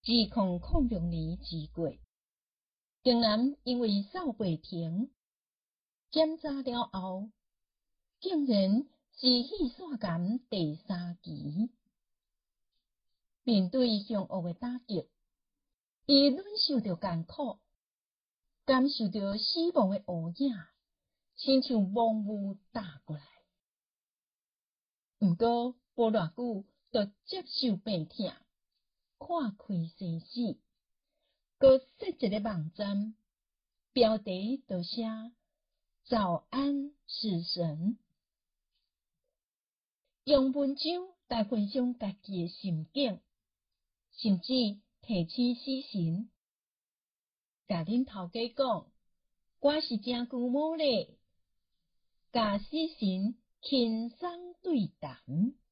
2006年之月，竟然因为扫不停，检查了后，竟然是气腺癌第3期。面对凶恶的打击，伊忍受着艰苦，感受着死亡的乌影，亲像猛雾打过来。毋过无偌久，就接受病痛，看开生死，搁设一个网站，标题就写“早安死神”，用文章来分享家己的心境，甚至提起死神，甲恁头家讲，我是真久无咧，甲死神轻松对谈。